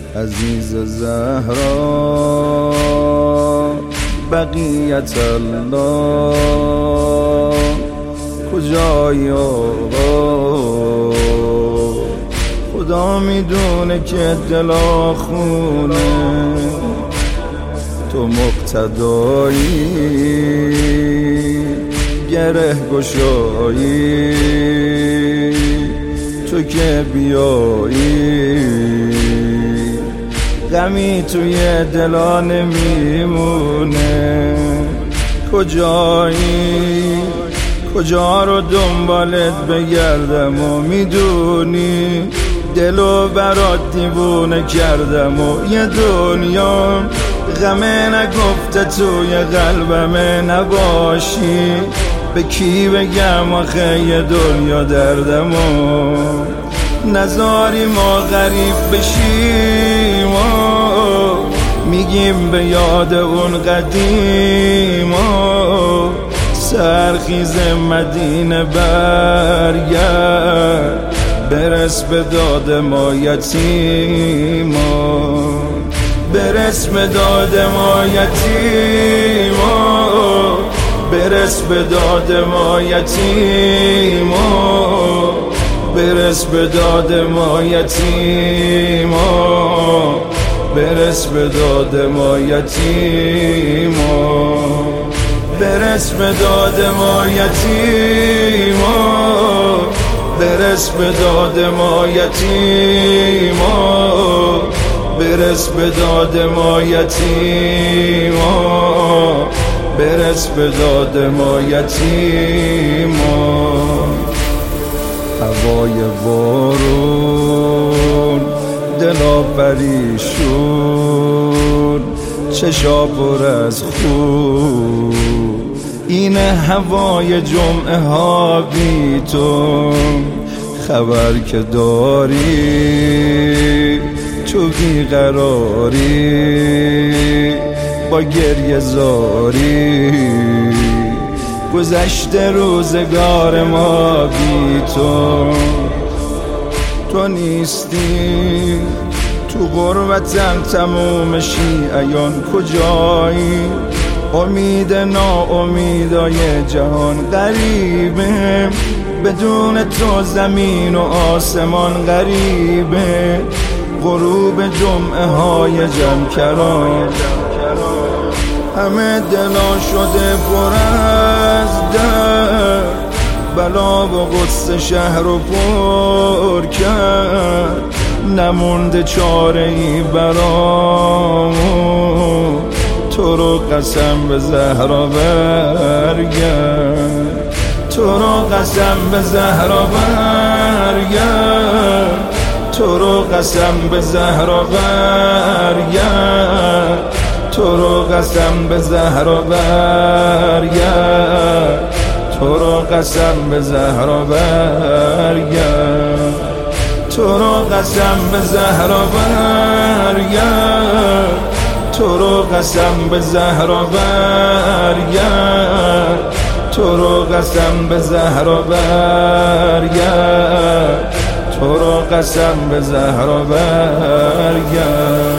عزیز زهرا بقیت الله کجایی آقا؟ خدا میدونه که دلا خونه، تو مقتدایی گره گشایی، تو که بیایی غمی توی دلا نمیمونه. کجایی؟ کجا رو دنبالت بگردم و میدونی دلو برات دیوونه کردم و یه دنیا غمه نگفته توی قلبمه نباشی. به کی بگم آخه یه دنیا دردم و نذاری ما غریب بشیم و میگیم به یاد اون قدیم و سرخیز مدینه برگرد برس به داد ما یتیما، برس به داد ما یتیما، برس به داد ما یتیما، برس به داد ما یتیما، برس به داد ما یتیما، برس به داد ما یتیما، برس به داد ما یتیما، برس به داد ما یتیما، برس به داد ما یتیما. هوای بارون دلا پریشون چشا پر از خون، این هوای جمعه ها بی تو. خبر که داری تو بیقراری با گریه زاری، گذشته روزگار ما بی تو. تو نیستی تو غربتم تموم شیعیان کجایی؟ امید ناامیدای جهان غریبه، بدون تو زمین و آسمان غریبه. غروب جمعه های جمکران همه دلا شده پر از درد، بلا و غصه شهر رو پر کرد. نمونده چاره ای برامون، تو رو قسم به زهرا برگرد، تو رو قسم به زهرا برگرد، تو رو قسم به زهرا برگرد، تو رو قسم به زهرا برگرد، تو رو قسم به زهرا برگرد، تو رو قسم به زهرا برگرد، تو رو قسم به زهرا برگرد، تو رو قسم به زهرا برگرد، تو رو قسم به زهرا برگرد.